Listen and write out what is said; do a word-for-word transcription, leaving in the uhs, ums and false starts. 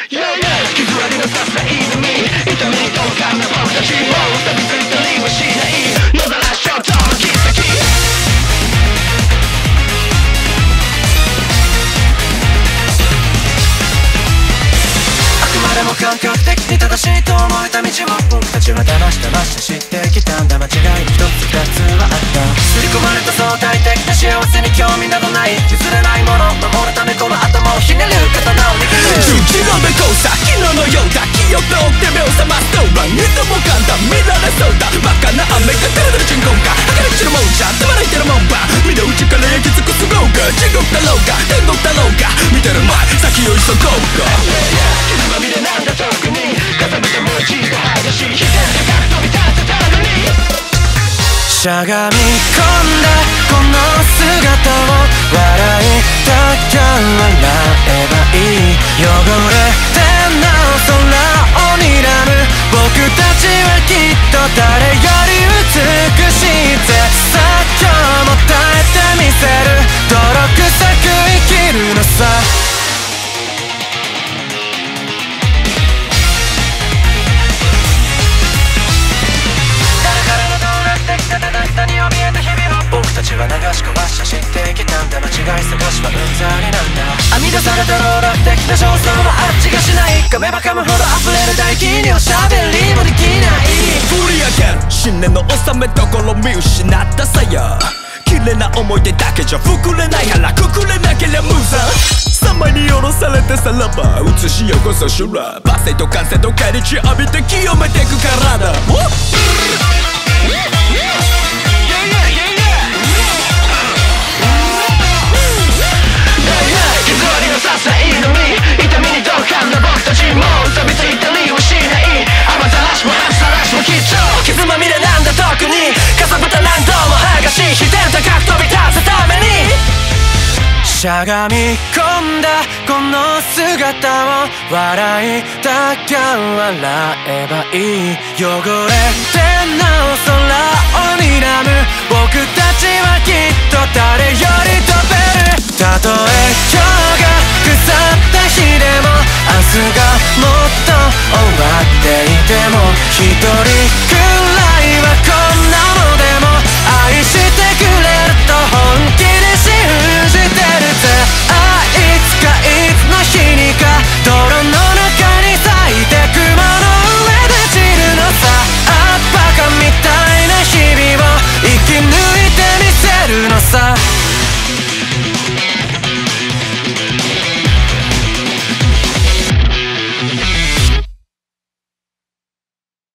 傷ありのさすらいのみ痛みに同感な僕たちも錆びついたりはしない野ざらしちゃうとの切っ先あくまでも感覚的に正しいと思えた道を僕たちは騙し騙して知ってきたんだ間違いに一つ二つはあった刷り込まれた相対的な幸せに興味などない譲れないもの守るためこの頭をひねる刀を握る十字路の交差昨日のようだ記憶を追って目を覚ますとは二度も簡単見られそうだ真っ赤な雨が体の鎮魂か儚くちのもんじゃ手放いてるもんば身の内から焼き尽くす豪華地獄だろうか天国だろうか見てる前先を急ごうか傷まみれなんだ特に固めた文字が剥がし自然高く飛び立ってたのにしゃがみ込んだこの姿を笑いたきゃ笑えばいい汚れてなお空を睨む僕たちはきっと誰より美しいぜさあ今日も耐えてみせる泥臭く生きるのさ僕たちは流し壊し知ってきたんだ間違い探しはうんざりなんだ編み出されたローラー的な焦燥はあっちがしない噛めば噛むほど溢れる唾液におしゃべりもできない振り上げる信念の収めどころ見失ったさや綺麗な思い出だけじゃ膨れない腹くくれなけりゃ無残様に下ろされてさらば映しよこそ修羅罵声と感性と返り血浴びて清めてくからだささいのに痛みに同感な僕たちも錆びついたりはしない雨ざらしもさらしもきっと傷まみれなんだ特にかさぶた何度も剥がし自然高く飛び立つためにしゃがみ込んだこの姿を笑いたきゃ笑えばいい汚れてなお空を睨む僕たちはきっと誰より飛べるたとえ今日が腐った日でも明日がもっと終わっていても一人